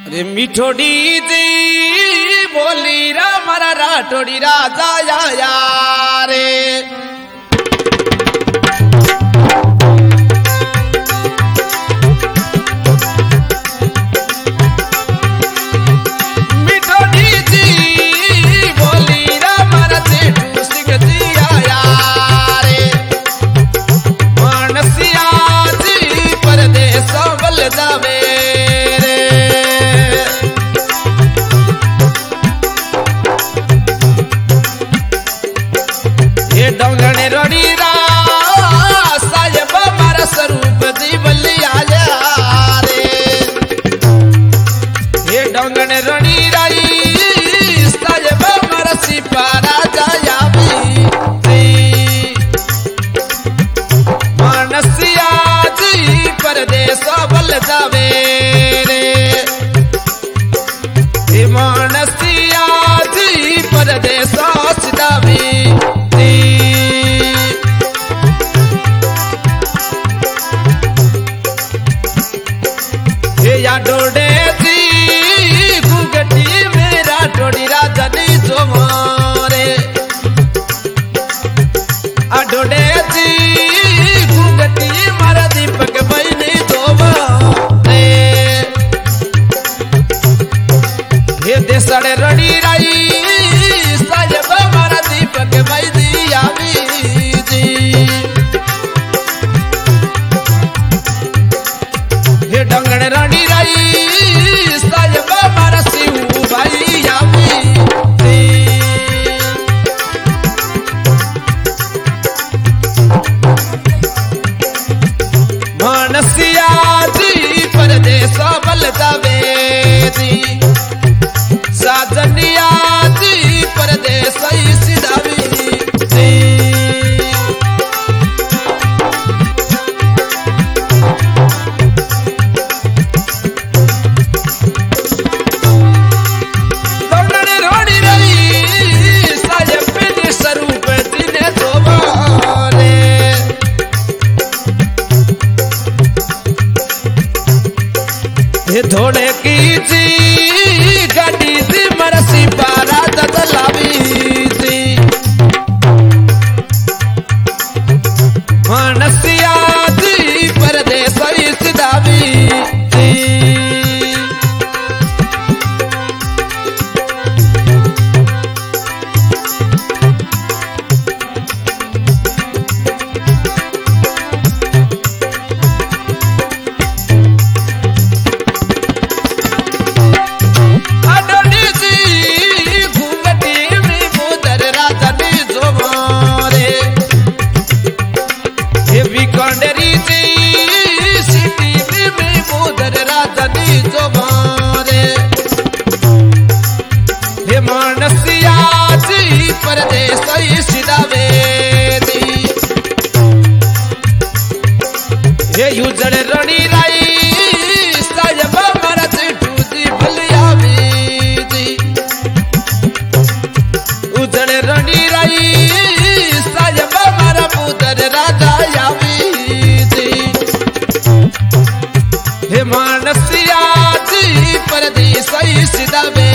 रे मिठोड़ी जी बोली रा मारा राठोड़ी राजा या रे डोंगने रोड़ी रा साहेब मारा स्वरूप जी बलिया रे ये डोंगने रोड़ी राई साहेब मारा सिपारा जाया भी मानसिया जी परदेस बल जावे रे मानसिया जी परदेस सिदावी या डोडे जी घुंघटी मेरा डोडी राजा नी जो मारे आ डोडे जी घुंघटी मारा दीपक भाई नी जो मारे ये देसड़े रड़ी राई साहेब मारा दीपक भाई दिया जी ये डंगने रानी राई साहेब मारा शिव भाई मानसिया जी परदेस बल जावे जी साजनिया जी परदेस सिदावी थोड़े की जी गाड़ी जी मरसी पारा दलावी जी मानसिया जी परदेस सिदावी जी मानसिया जी परदेस सिदावे ये युजड़ रणी राई साहेब मारा चिठू जी भलिया जी उजड़ रणी राई साहेब मारा पुत्र राजा जी हे मानसिया जी परदेस सिदावे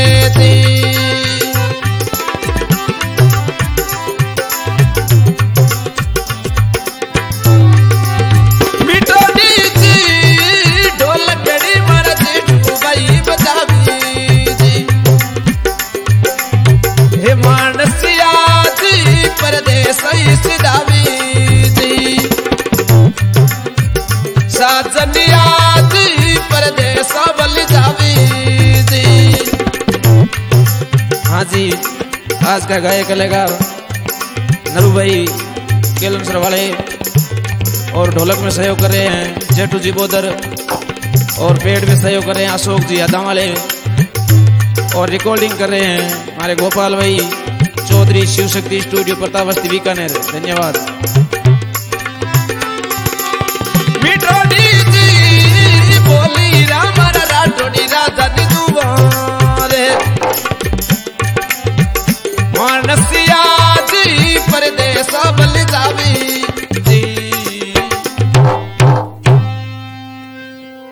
मानसिया जी परदेस सिदावी जी साजनिया जी परदेस बल जावी जी। हाँ जी, आज का गायक कलाकार नरू भाई केलमसर वाले और ढोलक में सहयोग कर रहे हैं जेठू जी बोदर और पेड़ में सहयोग कर रहे हैं अशोक जी यादा वाले और रिकॉर्डिंग कर रहे हैं हमारे गोपाल भाई चौधरी शिव शक्ति स्टूडियो प्रताप बस्ती बीकानेर। धन्यवाद।